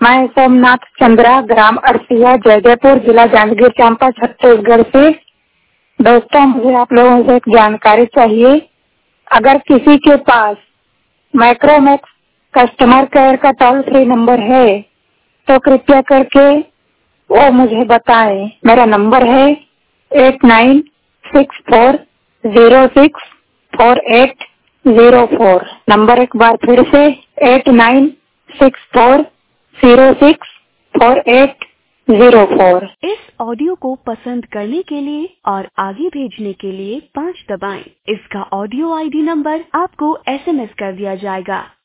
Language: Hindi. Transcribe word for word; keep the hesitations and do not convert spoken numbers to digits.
मैं सोमनाथ चंद्रा, ग्राम अरसिया, जयदेवपुर, जिला जांजगीर चांपा, छत्तीसगढ़ से। दोस्तों, मुझे आप लोगों से एक जानकारी चाहिए। अगर किसी के पास माइक्रोमैक्स कस्टमर केयर का टोल फ्री नंबर है तो कृपया करके वो मुझे बताएं। मेरा नंबर है eight nine six four zero six four eight zero four. Number एक बार फिर से eight nine six four zero six four eight zero four. इस ऑडियो को पसंद करने के लिए और आगे भेजने के लिए पाँच दबाएं। इसका ऑडियो आईडी नंबर आपको एसएमएस कर दिया जाएगा।